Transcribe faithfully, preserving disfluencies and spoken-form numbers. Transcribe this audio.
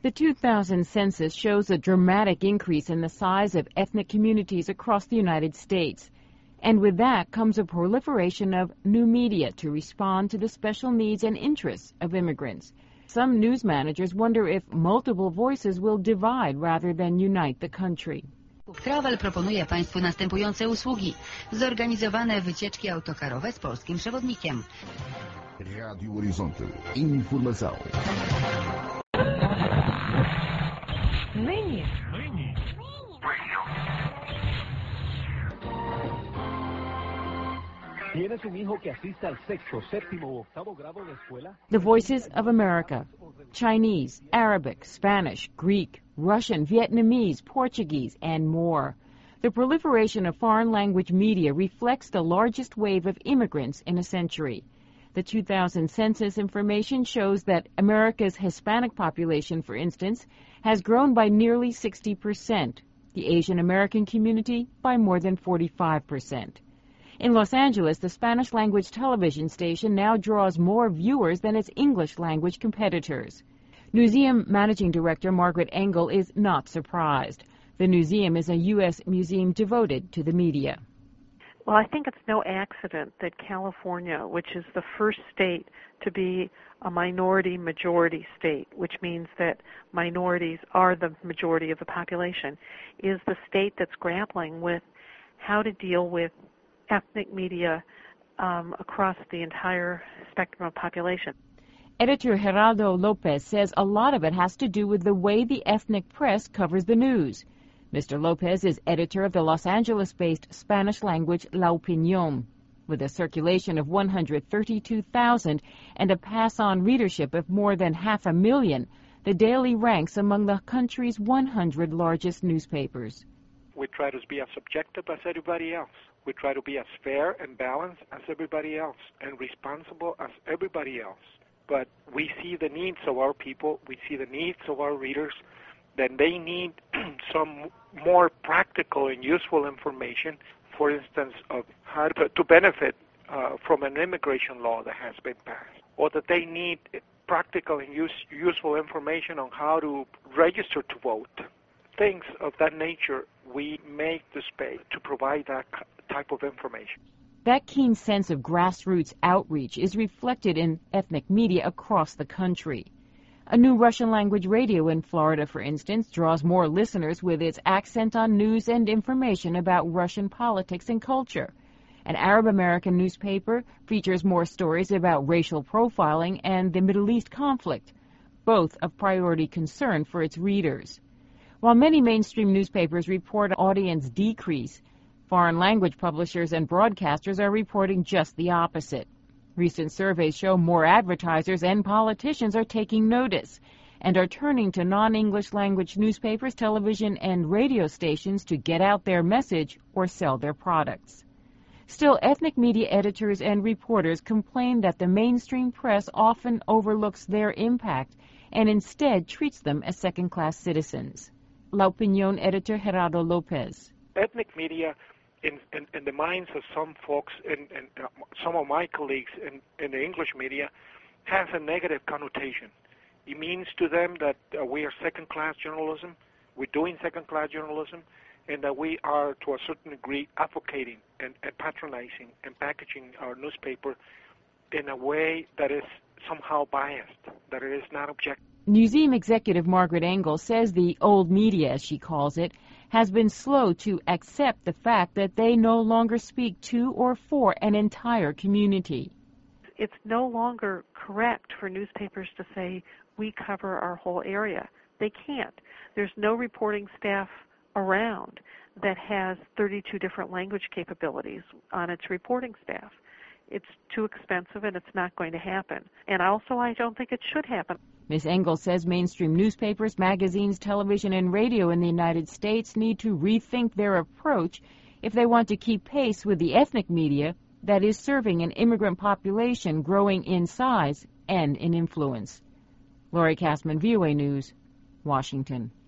The two thousand census shows a dramatic increase in the size of ethnic communities across the United States. And with that comes a proliferation of new media to respond to the special needs and interests of immigrants. Some news managers wonder if multiple voices will divide rather than unite the country. Travel proponuje Państwu następujące usługi. Zorganizowane wycieczki autokarowe z polskim przewodnikiem. Rádio Horizonte. Informação. Ныне. ¿Tienes un hijo que asista al sexto, séptimo u octavo grado de escuela? The Voices of America. Chinese, Arabic, Spanish, Greek, Russian, Vietnamese, Portuguese, and more. The proliferation of foreign language media reflects the largest wave of immigrants in a century. The two thousand census information shows that America's Hispanic population, for instance, has grown by nearly sixty percent, the Asian American community by more than forty-five percent. In Los Angeles, the Spanish-language television station now draws more viewers than its English-language competitors. Newseum Managing Director Margaret Engel is not surprised. The Newseum is a U S museum devoted to the media. Well, I think it's no accident that California, which is the first state to be a minority-majority state, which means that minorities are the majority of the population, is the state that's grappling with how to deal with ethnic media um, across the entire spectrum of population. Editor Gerardo Lopez says a lot of it has to do with the way the ethnic press covers the news. Mister Lopez is editor of the Los Angeles-based Spanish-language La Opinión. With a circulation of one hundred thirty-two thousand and a pass-on readership of more than half a million, the daily ranks among the country's one hundred largest newspapers. We try to be as objective as everybody else. We try to be as fair and balanced as everybody else and responsible as everybody else. But we see the needs of our people, we see the needs of our readers, then they need some more practical and useful information, for instance, of how to, to benefit uh, from an immigration law that has been passed, or that they need practical and use, useful information on how to register to vote. Things of that nature, we make the space to provide that type of information. That keen sense of grassroots outreach is reflected in ethnic media across the country. A new Russian-language radio in Florida, for instance, draws more listeners with its accent on news and information about Russian politics and culture. An Arab-American newspaper features more stories about racial profiling and the Middle East conflict, both of priority concern for its readers. While many mainstream newspapers report audience decrease, foreign language publishers and broadcasters are reporting just the opposite. Recent surveys show more advertisers and politicians are taking notice and are turning to non-English language newspapers, television, and radio stations to get out their message or sell their products. Still, ethnic media editors and reporters complain that the mainstream press often overlooks their impact and instead treats them as second-class citizens. La Opinión editor Gerardo Lopez. Ethnic media, in, in, in the minds of some folks, and uh, some of my colleagues in, in the English media, has a negative connotation. It means to them that uh, we are second-class journalism, we're doing second-class journalism, and that we are, to a certain degree, advocating and, and patronizing and packaging our newspaper in a way that is somehow biased, that it is not objective. Newseum executive Margaret Engel says the old media, as she calls it, has been slow to accept the fact that they no longer speak to or for an entire community. It's no longer correct for newspapers to say, we cover our whole area. They can't. There's no reporting staff around that has thirty-two different language capabilities on its reporting staff. It's too expensive and it's not going to happen. And also, I don't think it should happen. Miz Engel says mainstream newspapers, magazines, television, and radio in the United States need to rethink their approach if they want to keep pace with the ethnic media that is serving an immigrant population growing in size and in influence. Laurie Kastman, V O A News, Washington.